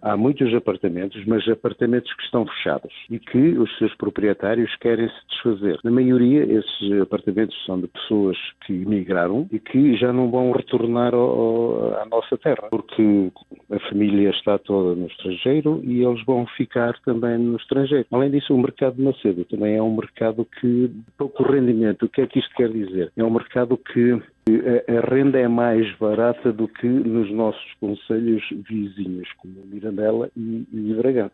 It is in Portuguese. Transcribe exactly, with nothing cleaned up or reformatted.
há muitos apartamentos, mas apartamentos que estão fechados e que os seus proprietários querem se desfazer. Na maioria, esses apartamentos são de pessoas que emigraram e que já não vão retornar ao, ao, à nossa terra, porque a família está toda no estrangeiro e eles vão ficar também no estrangeiro. Além disso, o mercado de Macedo também é um mercado que pouco rendimento. O que é que isto quer dizer? É um mercado que a, a renda é mais barata do que nos nossos concelhos vizinhos, como Mirandela e, e Bragança.